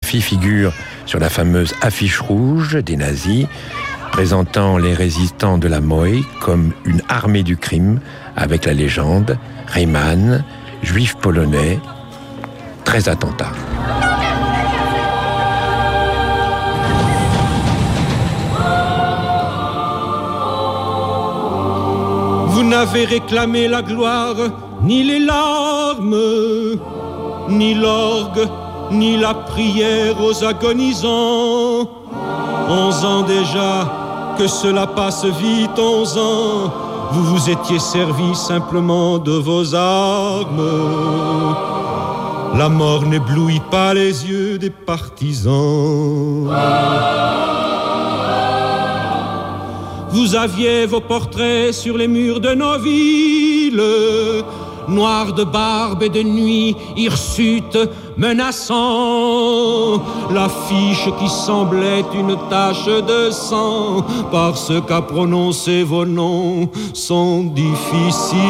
fit figure sur la fameuse affiche rouge des nazis, présentant les résistants de la Moy comme une armée du crime, avec la légende « Reimann, juif polonais, 13 attentats ». Vous n'avez réclamé la gloire, ni les larmes, ni l'orgue, ni la prière aux agonisants. 11 ans déjà, que cela passe vite, 11 ans, vous vous étiez servi simplement de vos armes. La mort n'éblouit pas les yeux des partisans. Vous aviez vos portraits sur les murs de nos villes, noirs de barbe et de nuit, hirsutes menaçants. L'affiche qui semblait une tache de sang, parce qu'à prononcer vos noms sont difficiles.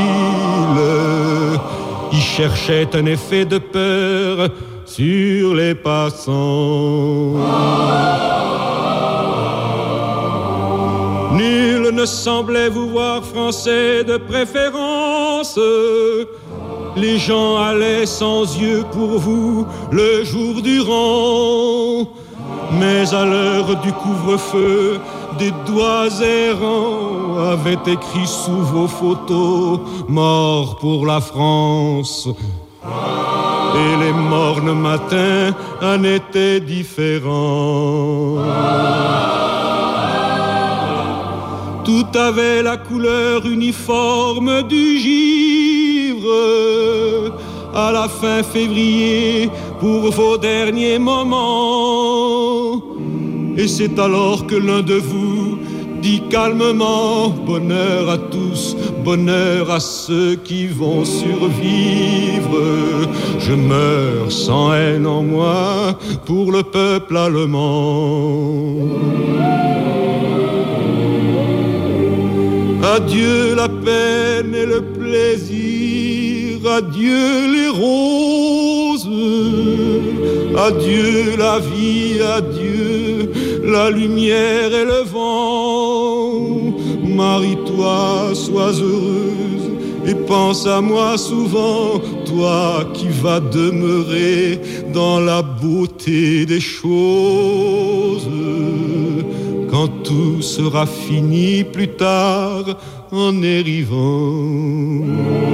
Ils cherchaient un effet de peur sur les passants. Nul ne semblait vous voir français de préférence. Les gens allaient sans yeux pour vous le jour durant. Mais à l'heure du couvre-feu, des doigts errants avaient écrit sous vos photos « Mort pour la France ». Et les mornes matins en étaient différents. Tout avait la couleur uniforme du givre. À la fin février, pour vos derniers moments. Et c'est alors que l'un de vous dit calmement « Bonheur à tous, bonheur à ceux qui vont survivre. Je meurs sans haine en moi pour le peuple allemand. » Adieu la peine et le plaisir, adieu les roses, adieu la vie, adieu la lumière et le vent. Marie-toi, sois heureuse et pense à moi souvent, toi qui vas demeurer dans la beauté des choses. Quand tout sera fini plus tard en dérivant.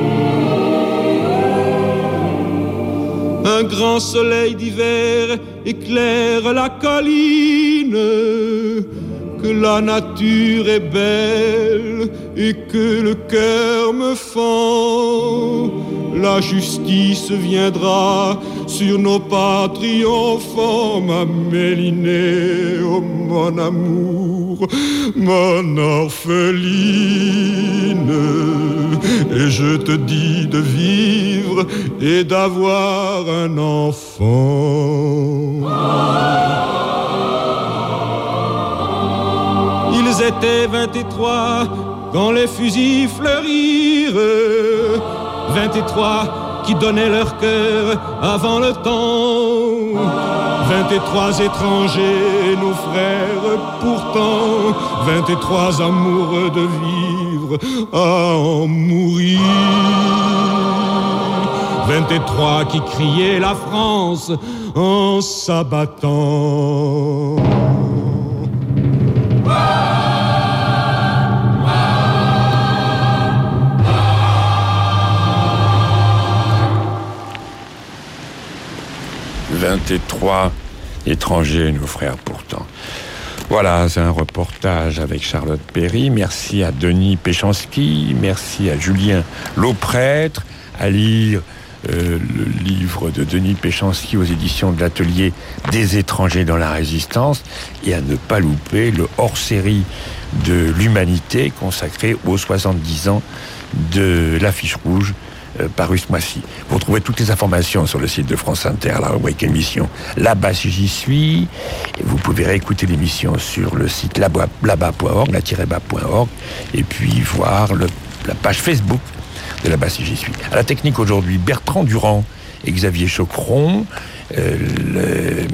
Un grand soleil d'hiver éclaire la colline, que la nature est belle et que le cœur me fend. La justice viendra sur nos pas triomphants, ma Mélinée, oh mon amour, mon orpheline. Et je te dis de vivre et d'avoir un enfant. Ils étaient 23 quand les fusils fleurirent, 23 qui donnaient leur cœur avant le temps. 23 étrangers, nos frères pourtant, 23 amoureux de vivre à en mourir. 23 qui criaient la France en s'abattant. 23 étrangers, nos frères pourtant. Voilà, c'est un reportage avec Charlotte Perry. Merci à Denis Péchanski, merci à Julien Lauprêtre, à lire le livre de Denis Péchanski aux éditions de l'Atelier des étrangers dans la Résistance, et à ne pas louper le hors-série de l'Humanité consacré aux 70 ans de l'affiche rouge paru ce mois-ci. Vous retrouvez toutes les informations sur le site de France Inter, la rubrique émission Là-bas si j'y suis. Et vous pouvez réécouter l'émission sur le site là-bas.org, la-bas.org, et puis voir la page Facebook de Là-bas si j'y suis. À la technique aujourd'hui, Bertrand Durand et Xavier Choqueron. Le